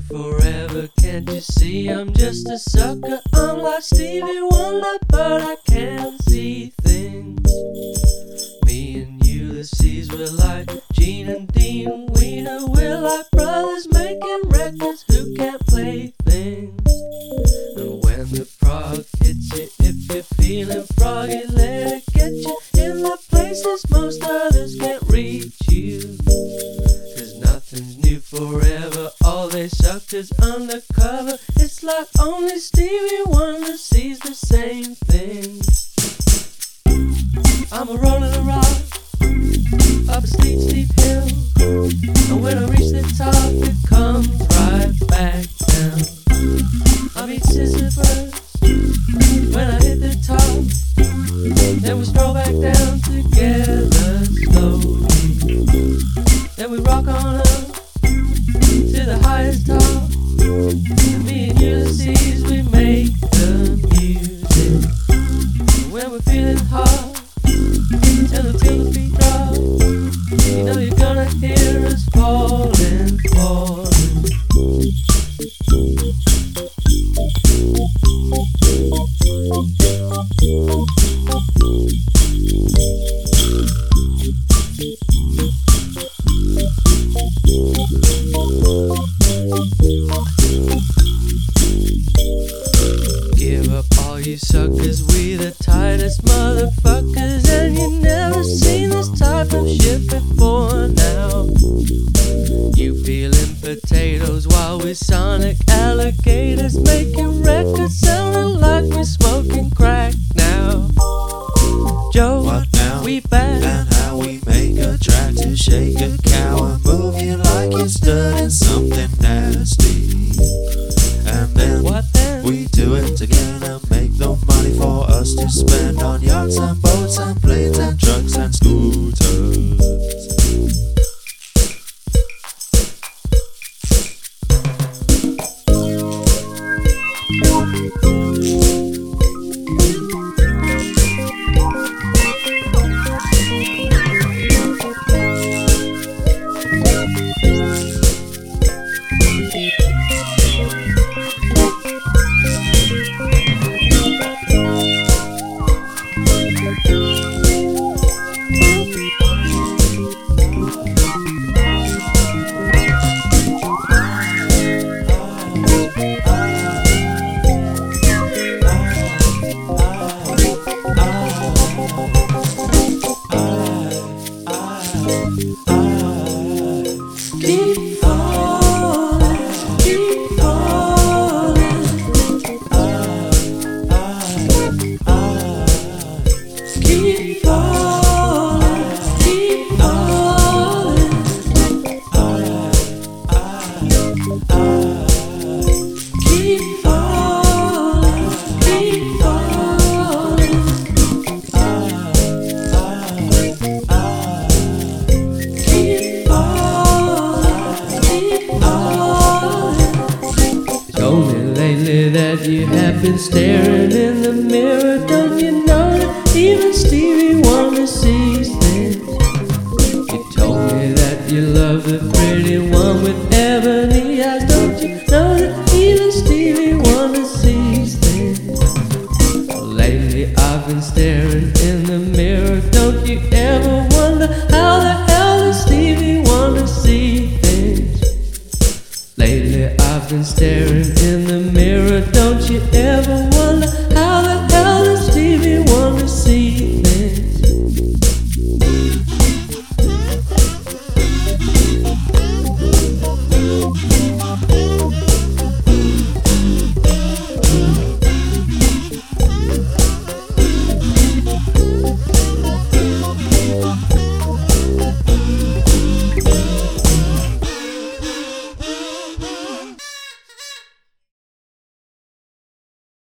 forever, can't you see? I'm just a sucker, I'm like Stevie Wonder, but I can't see things. Me and Ulysses, we're like Gene and Dean Wiener, we're like brothers making records who can't play things. And when the prog hits you, if you're feeling froggy, let it get you in the places most others can't reach you. 'Cause nothing's new forever, all they sucked is undercover. It's like only Stevie Wonder sees the same thing. I'm a rolling a rock up a steep, steep hill, and when I reach the top, it comes right back down. I meet Sisyphus when I hit the top, then we stroll back down together slowly. Then we rock on up to the highest top, and me and Ulysses, we make the music. And when we're feeling hot, till the beat drop, you know you're gonna hear us falling, falling. Give up all you suckers, we the tightest motherfuckers, and you never seen this type of shit before now. You peeling potatoes while we sonic alligators, making records sounding like we're smoking crack now. Joe, what now? We back. And how we make a track to shake a cow and move you like you stood in something nasty. And then what then? We do it together, make no money for us to spend on yachts and boats and planes and trucks and scooters. Keep falling, keep falling. Keep falling, keep falling. Keep falling, keep falling. Told me lately that you have been staring in the mirror. Don't you know that even Stevie Wonder sees things? You told me that you love the pretty one with ebony